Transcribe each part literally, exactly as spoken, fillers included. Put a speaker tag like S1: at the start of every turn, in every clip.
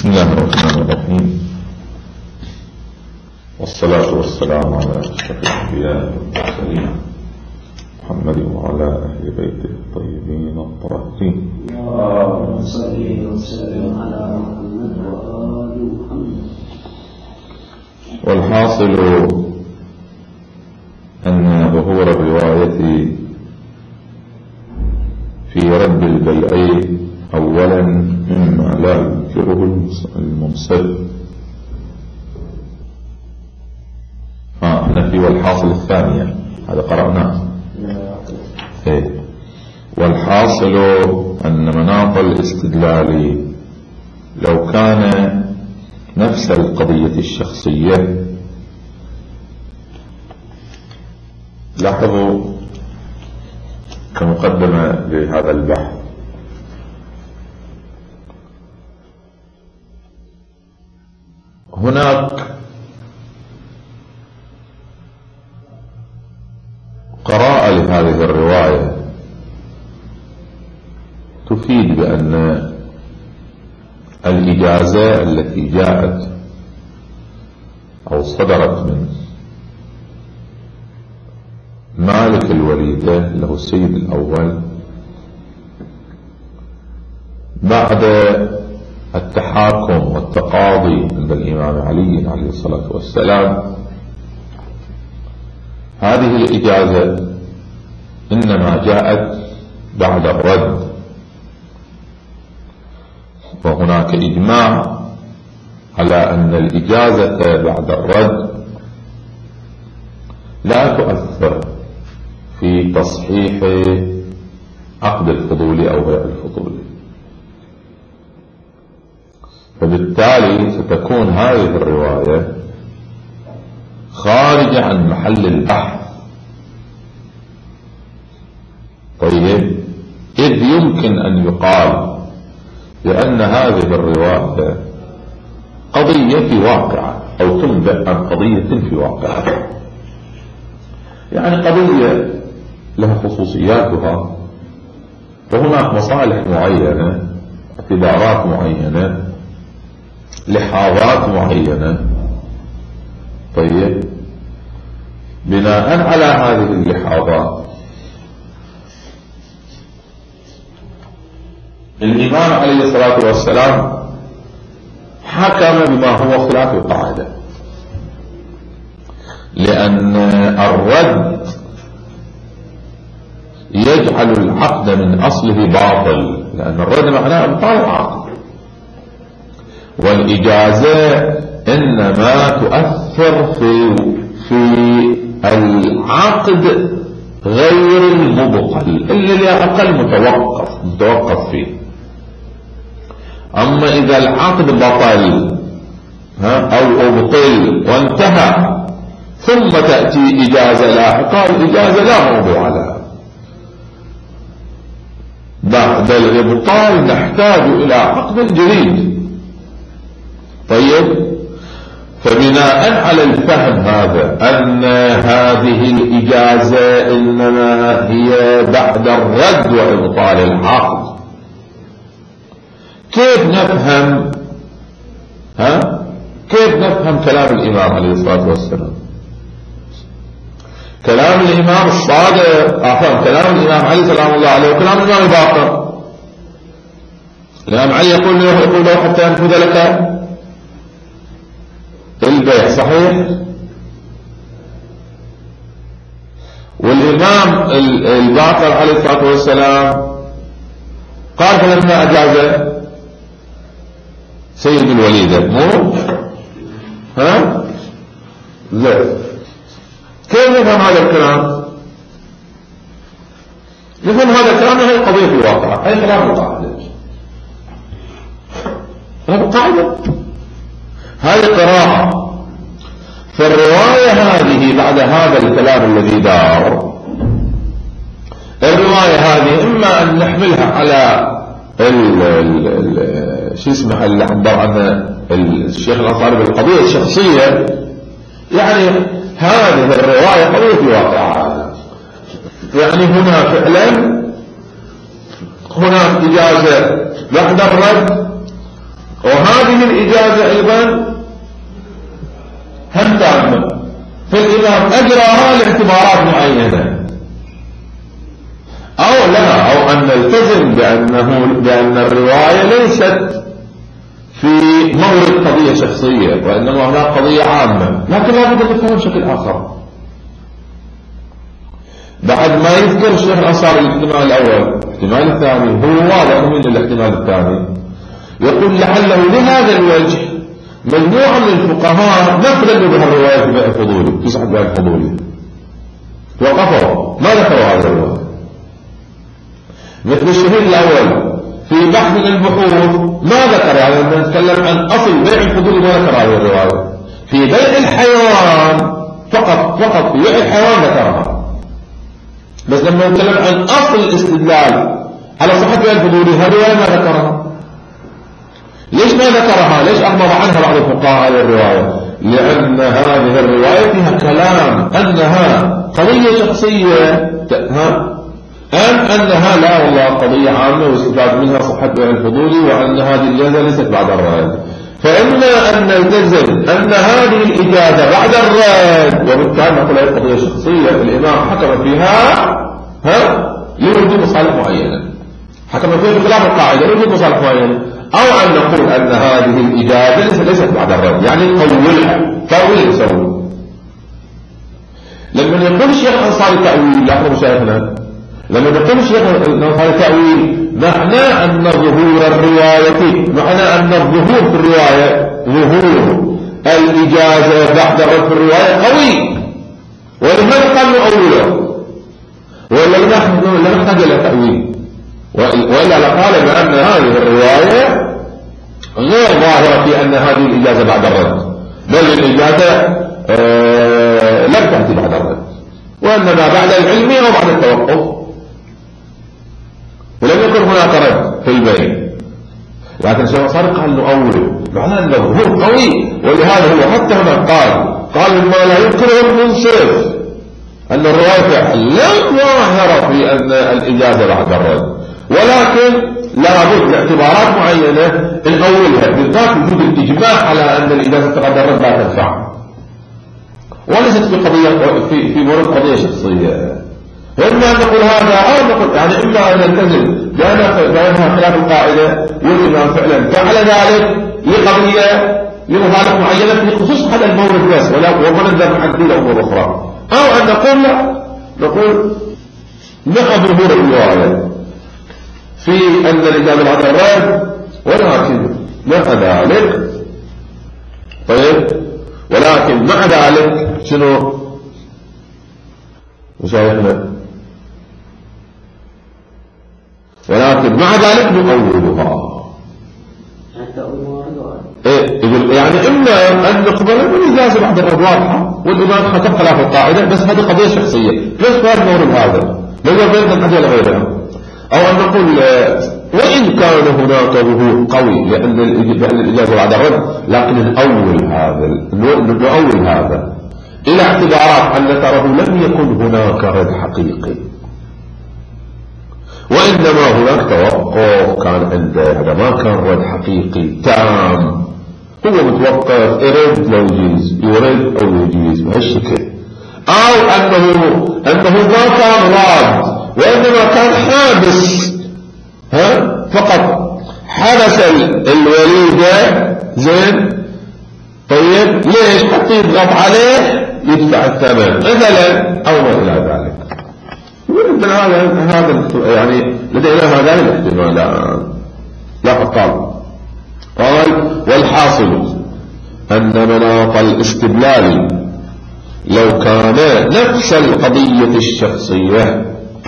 S1: بسم الله الرحمن الرحيم، والصلاة والسلام على أشرف الأنبياء والمرسلين محمد وعلى أهل بيته الطيبين الطاهرين.
S2: اللهم صل وسلم على محمد وآل محمد.
S1: والحاصل أن ظهور الرواية في رد البيع أولا مما لا ينكره المنصف. آه احنا في والحاصل الثانية هذا قرأناه. إيه. والحاصل أن مناط الاستدلال لو كان نفس القضية الشخصية، لاحظوا كمقدمة لهذا البحث، هناك قراءة لهذه الرواية تفيد بأن الإجازة التي جاءت أو صدرت من مالك الوليدة له السيد الأول بعد التحاكم والتقاضي عند الإمام علي عليه الصلاة والسلام، هذه الإجازة إنما جاءت بعد الرد، وهناك إجماع على أن الإجازة بعد الرد لا تؤثر في تصحيح عقد الفضول أو بيع الفضول، فبالتالي ستكون هذه الرواية خارجة عن محل البحث. طيب، إذ يمكن أن يقال لأن هذه الرواية قضية في واقعة أو تنبئ عن قضية في واقعة، يعني قضية لها خصوصياتها وهناك مصالح معينة، اعتبارات معينة، لحاظات معينة. طيب، بناء على هذه اللحاظات الإمام عليه الصلاة والسلام حكم بما هو خلاف القاعدة، لأن الرد يجعل العقد من أصله باطل، لأن الرد معناه إبطال العقد، والإجازة إنما تؤثر في في العقد غير المبطل اللي لأقل متوقف متوقف فيه. أما إذا العقد بطل ها أو أبطل وانتهى ثم تأتي إجازة لاحقة، الإجازة لا موضوع لها. بعد الإبطال نحتاج إلى عقد جديد. طيب، فبناء على الفهم هذا أن هذه الإجازة إنما هي بعد الرد وإبطال العقد، كيف نفهم ها كيف نفهم كلام الإمام عليه الصلاة والسلام؟ كلام الإمام الصادق أفهم كلام الإمام علي سلام الله عليه وكلام الإمام الباقر. الإمام علي يقول له يقول له حتى ينفذ لك البيع، صحيح؟ والإمام الباقر عليه الصلاة والسلام قال فلما أجاز سيد الوليدة مو ها لا. كيف نفهم هذا الكلام؟ نفهم هذا الكلام هي قضية في الواقع، هي خلاف القاعدة. خلاف القاعدة هذه قراءة. فالرواية هذه بعد هذا الكلام الذي دار، الرواية هذه إما أن نحملها على ال ال شو اسمه اللي عبر عنه الشيخ الأنصاري بالقضية الشخصية، يعني هذه الرواية قضية في واقعها، يعني هنا فعلا هناك إجازة بعد الرد وهذه الإجازة أيضا هم تامة، فالإمام أجراها لاعتبارات معينة، أو لا، أو أن نلتزم بأنه بأن الرواية ليست في مورد قضية شخصية، وإنما هناك قضية عامة، لكن لا بد أن تفهم بشكل آخر. بعد ما يذكر الشيخ الأنصاري الاحتمال الأول، الاحتمال الثاني هو واضح من الاحتمال الثاني، يقول لعله لهذا الوجه مجموعة من الفقهاء ما ترددوا بهالرواية في بيع الفضولي، في صحة بيع الفضولي، وقفوا ما ذكروا هذا الرواية. مثل الشهيد الأول في بحث من البحوث ما ذكر، يعني لما نتكلم عن أصل بيع الفضولي ما ذكر هذه الرواية. في بيع الحيوان فقط فقط في بيع الحيوان ذكرها، بس لما نتكلم عن أصل الاستدلال على صحة بيع الفضولي هذه الرواية ما ذكرها. ليش ما ذكرها؟ ليش أغمض عنها بعض الفقهاء هذه الرواية؟ لأن هذه الرواية فيها كلام أنها قضية شخصية، ها أم أنها لا والله قضية عامة واستفاد منها صحة بيع الفضولي، وأن هذه الإجازة ليست بعد الرد. فإما أن نلتزم أن هذه الإجازة بعد الرد، وبالتالي نقول هذه قضية شخصية الإمام حكم فيها ها لوجود مصالح معينة، حكم فيها بخلاف القاعدة لوجود مصالح معينة، أو أن نقول أن هذه الإجازة ليست بعد الرد، يعني نطولها طول نسوي. لما يقول الشيخ الأنصاري تأويل، لاحظوا مشايخنا، لما يقول الشيخ الأنصاري تأويل معناه أن ظهور الرواية، معناه أن الظهور في الرواية ظهور الإجازة بعد الرد في الرواية قوي، ولماذا قال نؤوله؟ ولا نحتاج إلى تأويل، وإلا لقال بأن هذه الرواية غير ظاهرة في أن هذه الإجازة بعد الرد، بل الإجازة آه لم تأتي بعد الرد، وإنما بعد العلم أو بعد التوقف، ولم يكن هناك رد في البيع. لكن الشيخ الأنصاري قال نؤوله، معناه أنه هو قوي، ولهذا هو حتى هنا قال قال ما لا يذكره المنصرف أن الرواية لم ظاهرة في أن الإجازة بعد الرد، ولكن لابد لاعتبارات معينة نأولها، بالذات وجود الإجماع على أن الإجازة بعد الرد لا تنفع، وليست في قضية في في مورد قضية شخصية. وإما أن نقول هذا أو نقول يعني إما أن نلتزم بأنها خلاف القاعدة، والإمام فعلا فعل ذلك لقضية لمصالح معينة في خصوص هذا المورد بس، ولا ومنذر عن كل أمور أخرى، أو أن نقول لا، نقول مع ظهور الرواية في أن الإجابة بعد الرد، ولكن مع ذلك طيب ولكن مع ذلك شنو مشايخنا؟ ولكن مع ذلك نؤولها. إيه يقول يعني إما أن نقبل الإجازة بعد الرد واضحة والإمام حكم خلاف القاعدة، بس هذه قضية شخصية ليس غير مورد هذا، لو بين الحاجة لغيرها، أو أن نقول وإن كان هناك ظهور قوي لأن الإجازة بعد الرد، لكن نؤول هذا نؤول هذا إلى اعتبارات أن تراه لم يكن هناك رد حقيقي، وإنما هناك توقف كان عنده، هذا ما كان رد حقيقي تام، هو متوقف يرد لو يجيز يرد أو يجيز بهالشكل، أو أنه أنه ما كان راد وإنما كان حابس، ها فقط حبس الوليدة زين طيب ليش؟ حتى يضغط عليه يدفع الثمن مثلا أو ما إلى ذلك. من هذا هذا يعني لدينا هذان الاحتمالان. لا قال قال والحاصل أن مناط الاستدلال لو كان نفس القضية الشخصية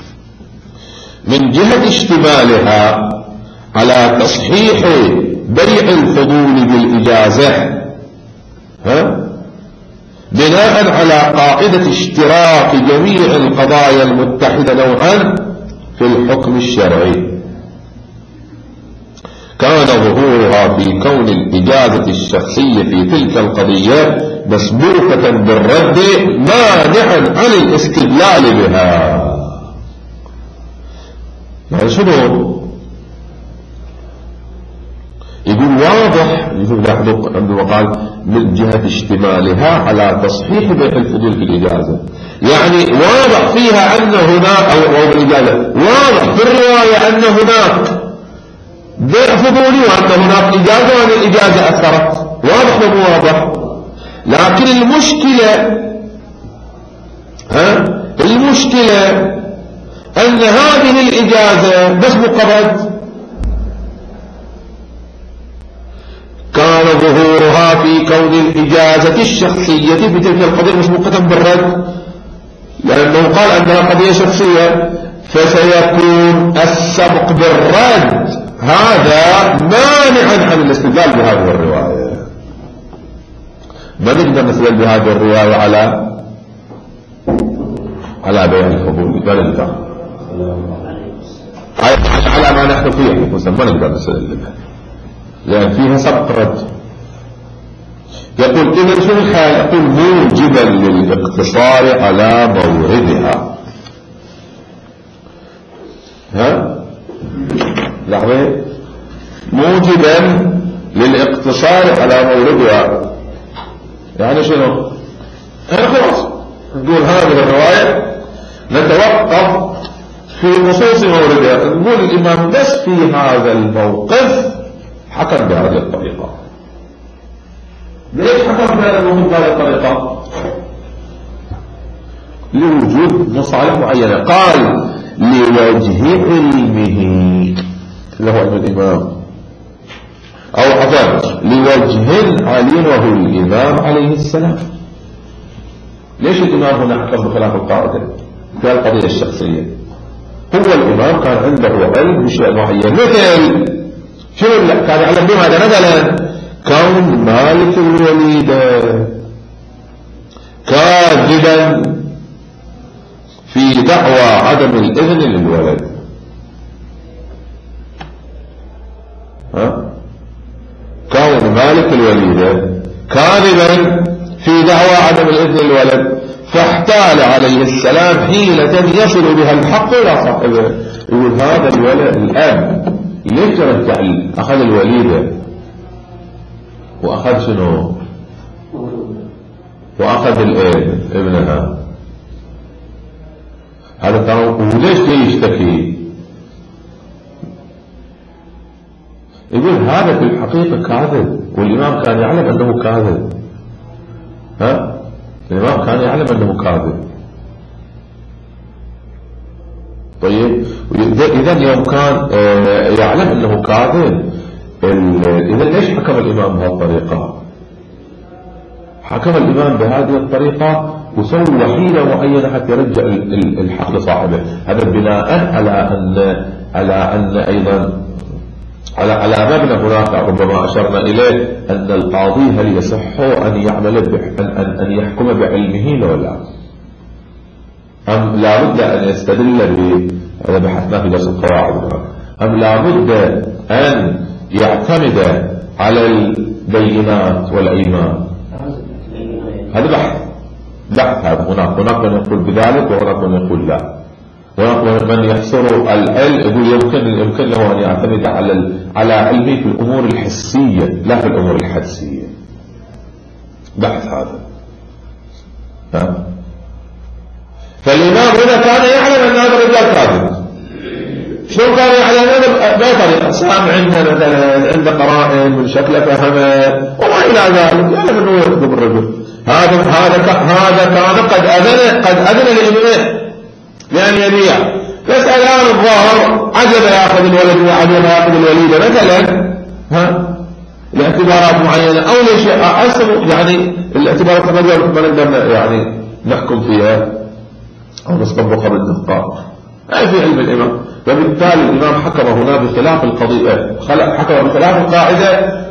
S1: من جهة اشتمالها على تصحيح بيع الفضول بالإجازة، ها بناء على قاعدة اشتراك جميع القضايا المتحدة نوعا في الحكم الشرعي، كان ظهورها في كون الإجازة الشخصية في تلك القضية مسبوقة بالرد مانعا عن الاستدلال بها. يعني شنو؟ يقول واضح شوف لاحظوا عندما قال من جهة اشتمالها على تصحيح بيع الفضول في الإجازة، يعني واضح فيها أن هناك أو, أو بالإجازة واضح في الرواية أن هناك بيع فضولي وأن هناك إجازة وأن الإجازة أثرت، واضح ومو واضح. لكن المشكلة ها المشكلة أن هذه الإجازة بس مقبض، كان ظهورها في كون الإجازة الشخصية في تلك القضية مسبوقة بالرد، لأنه قال أنها قضية شخصية، فسيكون السبق بالرد هذا مانعا عن الاستدلال بهذه الرواية. ما نقدر نستدل بهذه الرواية على على بيع الفضول، ما نقدر على ما نحن فيه ما نقدر نستدل بها لأن فيها سبق رد. يقول إذا شو الحال؟ يقول موجبا للاقتصار على موردها. ها لحظة، موجبا للاقتصار على موردها يعني شنو؟ يعني خلاص نقول هذه الرواية نتوقف في نصوص موردها، نقول الإمام بس في هذا الموقف حكم بهذه الطريقة. ليش حكم بهذه الطريقة؟ لوجود مصالح معينة. قال لوجه علمه اللي هو علم الإمام، أو عفوا لوجه علمه الإمام عليه السلام. ليش الإمام هنا حكم بخلاف القاعدة في القضية الشخصية؟ هو الإمام كان عنده علم بشيء معين، مثل شو كان يعلم بهذا مثلا كون مالك الوليدة كاذبا في دعوى عدم الإذن للولد. ها كون مالك الوليدة كاذبا في دعوى عدم الإذن للولد، فاحتال عليه السلام حيلة يصل بها الحق إلى صاحبه. يقول هذا الولد الآن ليش رجع أخذ الوليدة وأخذ شنو وأخذ الابن ابنها، هذا ترى وليش يشتكي؟ يقول هذا في الحقيقة كاذب، والإمام كان يعلم أنه كاذب. ها الإمام كان يعلم أنه كاذب. طيب إذا يوم كان يعلم أنه كاذب، إذا ليش حكم الإمام بهذه الطريقة؟ حكم الإمام بهذه الطريقة وسوى حيلة معينة حتى يرجع الحق لصاحبه. هذا بناء على أن على أن أيضا على على مبنى هناك ربما أشرنا إليه أن القاضي هل يصح أن يعمل أن أن يحكم بعلمه ولا لا؟ أم لا بد أن يستدل ب هذا بحثنا في درس القواعد، أم لا بد أن يعتمد على البينات والأيمان؟ هذا بحث بحث هذا. هناك هناك من يقول بذلك وهناك من يقول لا، هناك من يحصر العلم يقول يمكن يمكن له أن يعتمد على على علمه في الأمور الحسية لا في الأمور الحدسية. بحث هذا. ها فالإمام هنا كان يعلم أن هذا الرجال كاذب. شلون كان يعلم؟ هذا بطريقة سامع عندنا مثلا عند قرائن من شكله فهمه وما إلى ذلك، يعلم أنه يكذب الرجل. هذا هذا هذا كان قد أذن قد أذن لابنه لأن يبيع، بس الآن الظاهر عجب يأخذ الولد وعجب يأخذ الوليدة مثلا، ها لاعتبارات معينة أو لشيء أصل، يعني الاعتبارات ما نقدر يعني نحكم فيها أو نستنبطها بالدقة. أي في علم الإمام، وبالتالي الإمام حكم هنا بخلاف القضية، حكم بخلاف القاعدة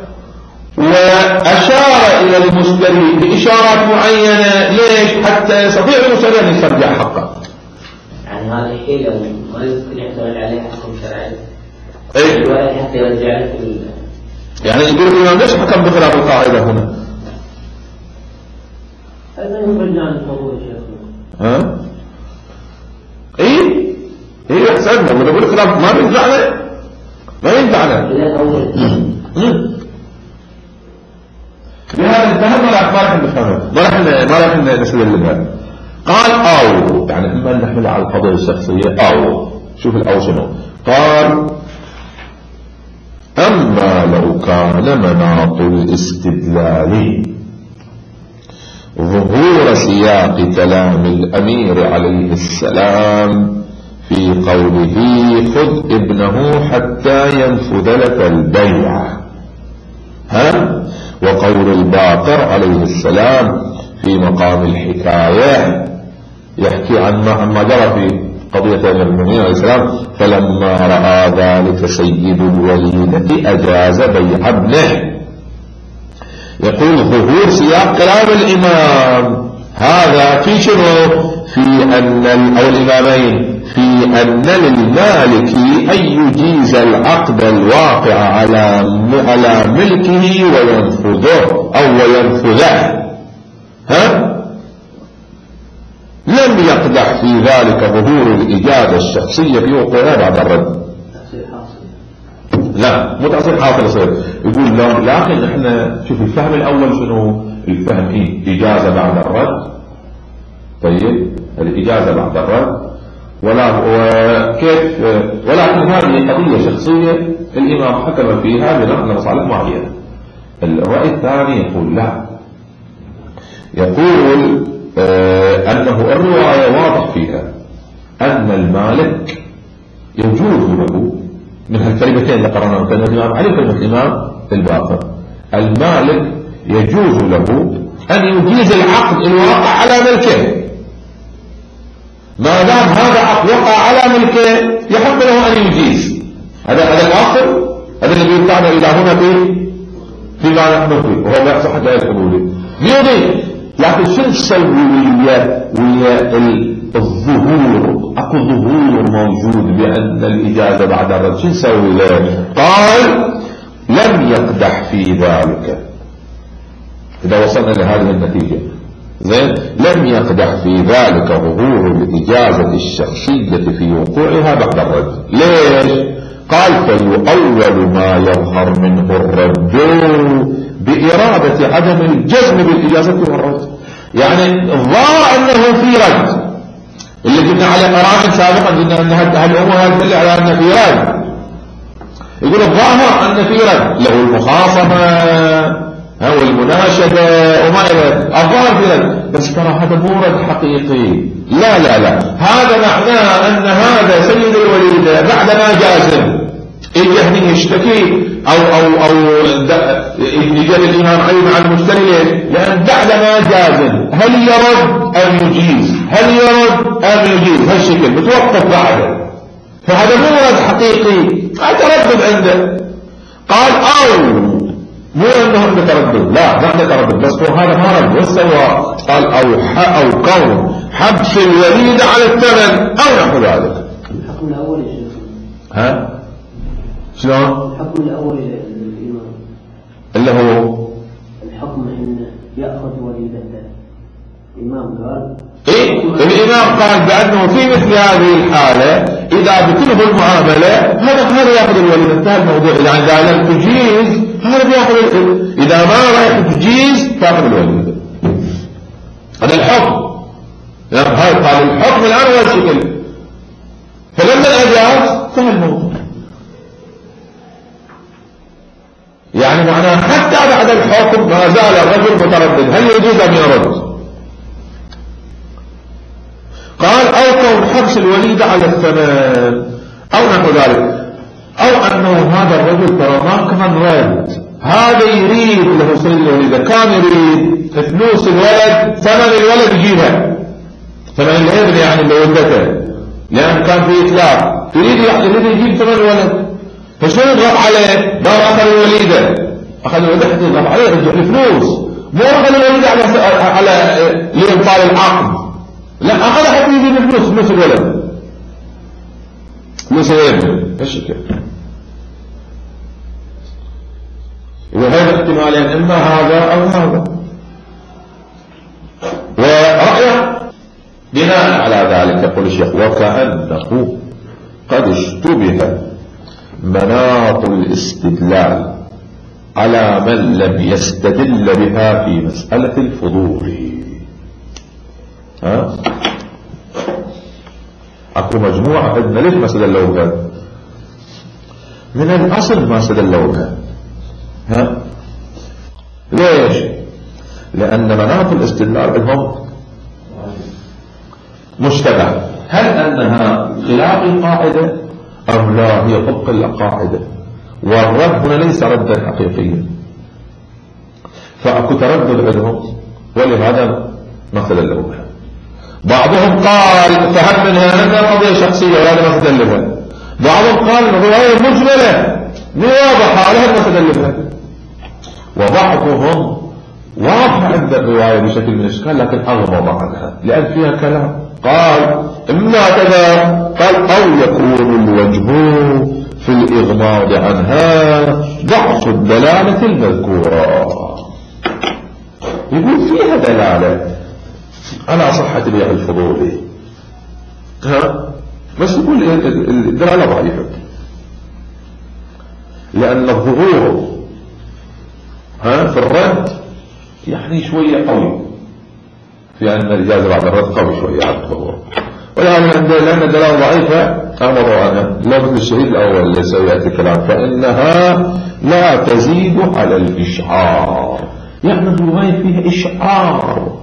S1: وأشار إلى المشتري بإشارات معينة. ليش؟ حتى يستطيع المشتري أن يسترجع حقه.
S2: يعني هذا الشيء لو ما يمكن يعتمد عليه حكم شرعي.
S1: إيه؟
S2: ولا حتى يرجع له.
S1: يعني يقول الإمام ليش حكم بخلاف القاعدة هنا؟
S2: هذا يرجع للفضول يا شيخ.
S1: ها؟ إيه؟ إيه أحسن ما نقول خلاف ما ينفعنا ما ينفعنا. هذا الفهم ما راح ما راح نفهمه، ما راح ما راح نستدل بها. قال أو يعني إما نحمل على القضية الشخصية أو شوف الأو شنو قال. أما لو كان مناط الاستدلال ظهور سياق كلام الأمير عليه السلام في قوله خذ ابنه حتى ينفذ لك البيع، ها، وقول الباقر عليه السلام في مقام الحكاية يحكي عن ما جرى في قضية أمير المؤمنين عليه السلام فلما رأى ذلك سيد الوليدة أجاز بيع ابنه. يقول ظهور سياق كلام الإمام هذا في شنو؟ في أن أو الإمامين في أن للمالك أن يجيز العقد الواقع على على ملكه وينفذه أو وينفذه، ها؟ لم يقدح في ذلك ظهور الإجازة الشخصية في وقوعها بعد الرد. لا مو تأصيل حاصل يصير. يقول لا لكن احنا شوف الفهم الأول شنو؟ الفهم إيه؟ إجازة بعد الرد. طيب الإجازة بعد الرد ولا وكيف ولكن هذه قضية شخصية الإمام حكم فيها بناء على مصالح معينة. الرأي الثاني يقول لا، يقول آه أنه الرواية واضح فيها أن المالك يجوز له من هالكلمتين اللي قرأناهم كلمة الإمام علي وكلمة الإمام الباقر، المالك يجوز له أن يجيز العقد الواقع على ملكه ما دام هذا عقد وقع على ملكه يحق له أن يجيز. هذا هذا الآخر هذا اللي يقطعنا إلى هنا في فيما نحن فيه وهو لا يصح حتى يقولون بيضي. لكن شو نسوي ويا ويا الظهور؟ اكو ظهور موجود بأن الإجازة بعد الرد، شو نسوي له؟ قال لم يقدح في ذلك. إذا وصلنا لهذه النتيجة زين، لم يقدح في ذلك ظهور الإجازة الشخصية في وقوعها بعد الرد. ليش؟ قال فيؤول ما يظهر منه الرد بإرادة عدم الجزم بالإجازة والرد. يعني الظاهر أنه في رد، اللي قلنا على قرائن سابقا قلنا أن هالأمور هذه تدل على أن في رد. يقول الظاهر أن في رد له المخاصمة أو المناشدة وما إلى الظاهر في رد، بس ترى هذا مو رد حقيقي. لا لا لا، هذا معناه أن هذا سيد الوليدة بعد ما جازم يجي يشتكي أو أو أو يجي الإمام علي مع المشتري، لأن بعد ما جازم هل يرد أم يجيز، هل يرد أم يجيز، هالشكل بتوقف بعده. فهذا مو رد حقيقي، هذا تردد عنده. قال أو مو أنه عنده تردد، لا ما عنده تردد، بس هو هذا ما رد والسواء. قال أو أو كون حبس الوليد على الثمن أو نحو ذلك.
S2: الحكم الأول
S1: ها شلون؟
S2: الحكم الأول للإمام
S1: اللي هو
S2: الحكم إن يأخذ وليدته. الإمام قال
S1: إيه؟ الإمام قال بأنه في مثل هذه الحالة إذا بتنهوا المعاملة هذا هذا يأخذ الوليدة. انتهى الموضوع. إذا إذا لم تجيز هذا بيأخذ، إذا ما رايح تجيز تأخذ الوليدة. هذا الحكم. يعني هذا قال الحكم الآن هو الشكل. فلما الأجاز انتهى الموضوع. يعني معناه حتى بعد الحكم ما زال الرجل متردد هل يجوز أم يرد. قال أو كون حبس الوليد على الثمن أو نحو ذلك، أو أنه هذا الرجل ترى ما كان رد، هذا يريد له سيد الوليدة كان يريد فلوس الولد ثمن الولد يجيبها ثمن الابن يعني اللي ولدته، لأن كان في إتلاف يريد يريد يجيب ثمن الولد. فشو يضغط عليه؟ دار أخذ الوليدة أخذ الوليدة حتى يضغط عليه يرجع الفلوس، مو أخذ الوليدة على على لإبطال العقد، لا أخذ حتى يجيب الفلوس فلوس الولد فلوس الولد. ايش كده؟ وهذا احتمالين إما هذا أو هذا. ورأيه بناء على ذلك يقول الشيخ وكأنه قد اشتبه مناط الاستدلال على من لم يستدل بها في مسألة الفضول. ها اكو مجموعة عندنا ليش ما استدلوا بها؟ من الاصل ما استدلوا بها. ها ليش؟ لان مناط الاستدلال بهم مشتبه. هل انها خلاف القاعدة ام لا هي طبق القاعدة؟ والرد هنا ليس ردا حقيقيا، فاكو تردد عندهم ولهذا ما استدلوا بها. بعضهم قال فهم منها انها قضية شخصية وهذا ما استدل بها. بعضهم قال الرواية مجملة مو واضحة لها ما استدل بها. وبعضهم واضح عند الرواية بشكل من الاشكال لكن اغمض عنها لان فيها كلام. قال اما كذا، قال او يكون الوجه في الاغماض عنها ضعف الدلالة المذكورة. يقول فيها دلالة على صحة بيع الفضول، ها بس يقول الدلالة ضعيفة لأن الظهور ها في الرد يعني شوية قوي، في أن الإجازة بعد الرد قوي شوية على الظهور، ولكن لأن الدلالة ضعيفة أمروا عنها لفظ الشهيد الأول اللي سيأتي الكلام فإنها لا تزيد على الإشعار. يعني الرواية فيها إشعار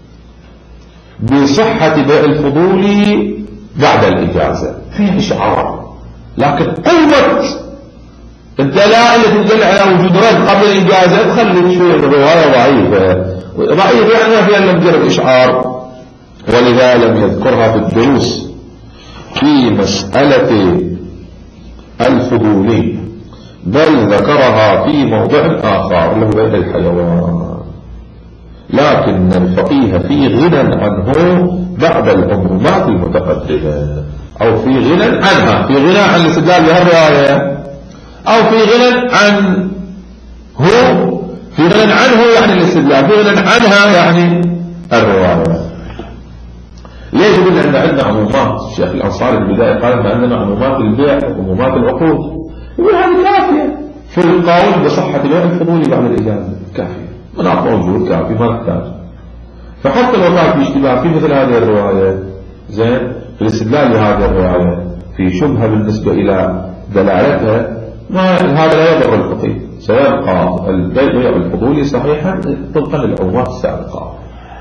S1: بصحة بيع الفضول بعد الإجازة، فيها إشعار، لكن قوة الدلالة اللي تدل على وجود رد قبل الإجازة تخلي شوية الرواية ضعيفة. ضعيفة يعني ما فيها إلا مجرد إشعار، ولذا لم يذكرها في الدروس في مسألة الفضول، بل ذكرها في موضع آخر له بيع الحيوان. لكن الفقيه في غنى عنه بعد العمومات المتقدمة، أو في غنى عنها، في غنى عن الاستدلال بها الرواية، أو في غنى عن هو في غنى عنه يعني الاستدلال، في غنى عنها يعني الرواية. ليش قلنا أن عندنا عمومات؟ الشيخ الأنصاري البداية قال أن عندنا عمومات البيع وعمومات العقود، يقول هذه كافية في القول بصحة بيع الفضول بعد الإجازة، كافية مناط موجود كافي ما نحتاج. فحتى لو كان في اشتباه في مثل هذه الرواية زين في الاستدلال بهذه الرواية في شبهة بالنسبة إلى دلالتها، ما هذا لا يضر الفقيه، سيبقى البيع الفضولي صحيحا طبقا للعمومات السابقة.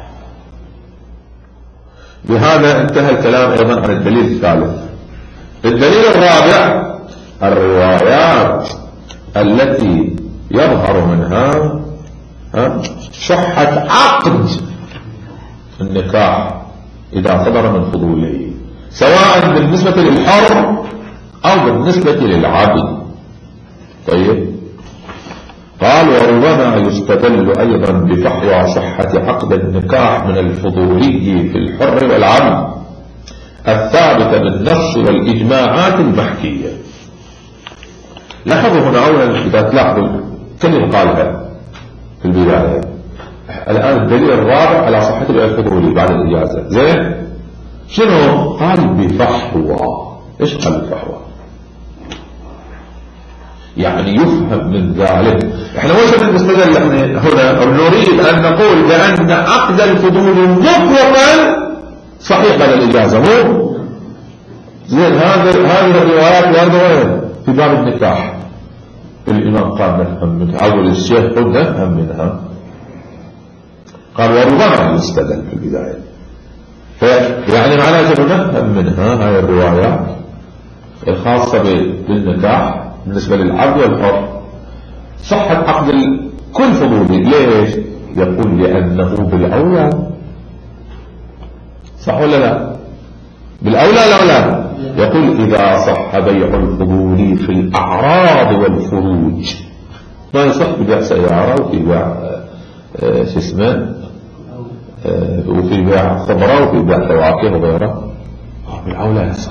S1: بهذا انتهى الكلام أيضا عن الدليل الثالث. الدليل الرابع الروايات التي يظهر منها صحة عقد النكاح إذا صدر من فضوله، سواء بالنسبة للحر أو بالنسبة للعبد. طيب قال وربما يستدل أيضا بفحوى صحة عقد النكاح من الفضولي في الحر والعبد الثابتة بالنص والإجماعات المحكية. لاحظوا هنا أولا إذا تلاحظوا كلمة قالها في البداية، الآن الدليل الرابع على صحة الفضولي بعد الإجازة زين شنو؟ قال بفحوى. إيش قال بفحوى؟ يعني يفهم من ذلك احنا وش بنستدل هنا نريد أن نقول بأن عقد الفضول مطلقا صحيح بعد الإجازة مو زين. هذه هذه الروايات وهذا في باب النكاح الإمام قال نفهم منها، أول الشيخ قل نفهم منها، قال وربما يستدل في البداية، يعني معناه شنو نفهم منها هاي الروايات الخاصة بالنكاح بالنسبة للعبد والحر صحة عقد كل فضولي. ليش؟ يقول لأنه بالأولى، صح ولا لا؟ بالأولى لا لا يقول إذا صح بيع الفضول في الأعراض والفروج، ما يصح ببيع سيارة وفي بيع شو اسمه وفي بيع خضرة وفي بيع فواكه وغيرها، بالأولى يصح.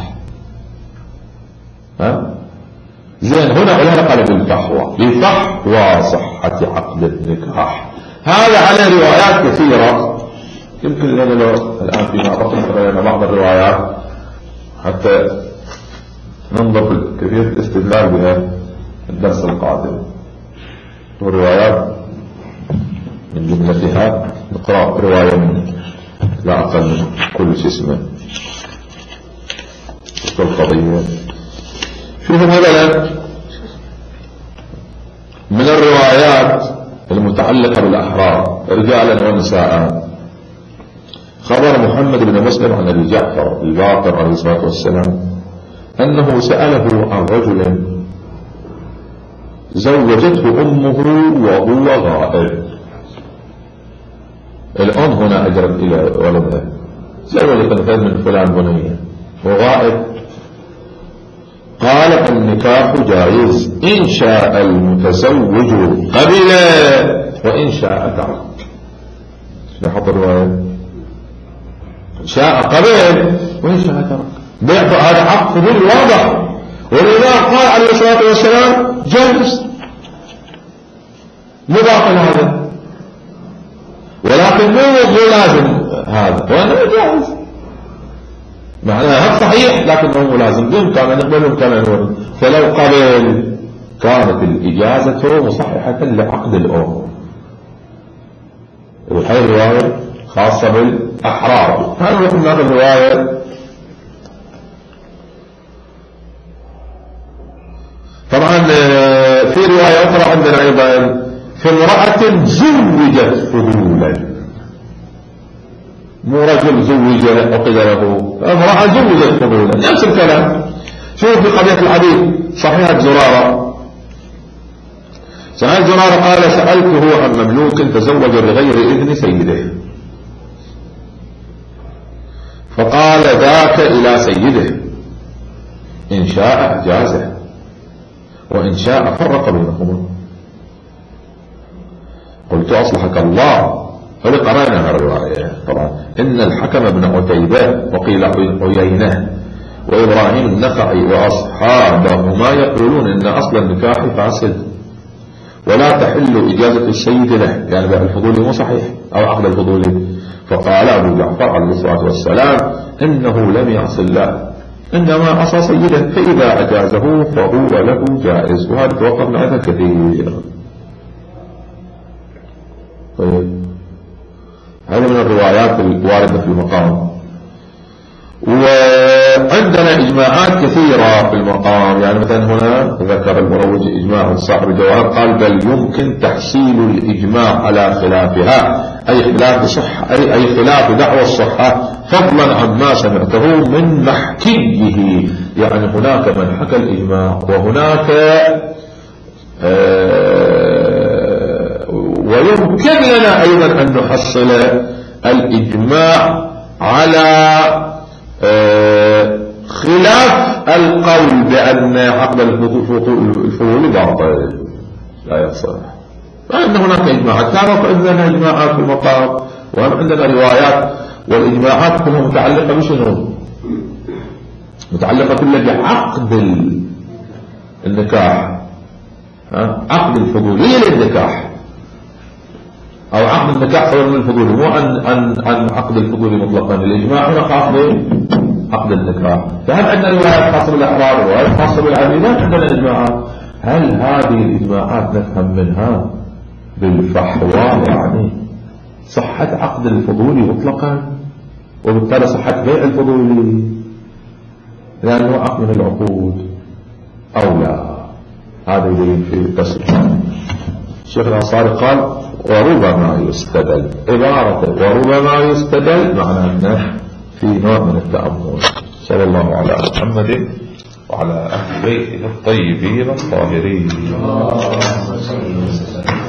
S1: ها زين هنا علماء قالوا بالفحوى لفحوى صحة عقد النكاح. هذا على روايات كثيرة، يمكن لنا لو الآن فيما بقي لنا بعض الروايات حتى ننظر كيفية الاستدلال بها الدرس القادم. والروايات من جملتها نقرأ رواية من لا أقل من كل شيء اسمه القضية. شوفوا مثلا من الروايات المتعلقة بالأحرار رجالا ونساء، خبر محمد بن مسلم عن أبي جعفر الباقر عليه الصلاة والسلام أنه سأله عن رجل زوجته أمه وهو غائب. الأم هنا أجرت إلى ولدها، زوجت الفرد من فلان بنية وغائب. قال النكاح جائز إن شاء المتزوج قبل وإن شاء ترك. نحط الرواية شاء قبل وإن شاء ترك، بيعطى هذا حق فضول واضح. ولذا قال عليه الصلاة والسلام جائز مضاف هذا، ولكن مو لازم هذا، وأنه جائز معناها هذا صحيح لكنه لازم، بإمكانه نقبل وإمكانه نقبل. فلو قبل كانت الإجازة مصححة لعقد الأم. هذه الرواية خاصة بالأحرار. هذا نقول هذه الرواية طبعا. في رواية أخرى عندنا أيضا في امرأة زوجت فضولا، مو رجل زوج عقد له، امرأة زوجت فضولا، نفس الكلام. شوف في قضية الحديث صحيحة زرارة. سأل زرارة قال سألته عن مملوك تزوج بغير إذن سيده، فقال ذاك إلى سيده إن شاء أجازه وإن شاء فرق بينهما. قلت أصلحك الله، فلقرأنا الرواية طبعا إن الحكم بن عتيبة وقيل عيينة وإبراهيم النخعي وأصحابهما يقولون إن أصل النكاح فاسد ولا تحل إجازة السيد له، يعني بقى الفضول مو صحيح أو عقد الفضول. فقال أبو جعفر عليه الصلاة والسلام إنه لم يعص الله إنما عصى سيده، فإذا أجازه فهو له جائز. وهذا توقفنا هذا كثير. طيب هذا من الروايات الواردة في المقام. وعندنا إجماعات كثيرة في المقام، يعني مثلا هنا ذكر المروج إجماع صاحب الجواب قال بل يمكن تحصيل الإجماع على خلافها، أي خلاف صحة أي, أي خلاف دعوى الصحة فضلا عما سمعته من محكيه. يعني هناك من حكى الإجماع وهناك آه ويمكن لنا أيضا أن نحصل الإجماع على آه خلاف القول بأن عقد الفضول باطل لا يصح. فإن هناك إجماعات، تعرف عندنا إجماعات في المقام وعندنا روايات، والإجماعات كلها متعلقة بشنو؟ متعلقة كلها بعقد النكاح، عقد الفضولية للنكاح أو عقد النكاح خير من الفضول، مو عن عن عن عقد الفضول مطلقا. الإجماع هنا خاص بعقد النكاح. فهل عندنا روايات خاصة بالأحرار وروايات خاصة بالعبيدات؟ عندنا إجماعات. هل هذه الإجماعات نفهم منها بالفحوى يعني صحة عقد الفضول مطلقا وبالتالي صحة بيع الفضول لأنه عقد من العقود أو لا؟ هذا يدين في قسم. الشيخ الأنصاري قال وربما يستدل، عبارة وربما يستدل معناه في نوع من التأمل. صلى الله على محمد وعلى أهل بيته الطيبين الطاهرين.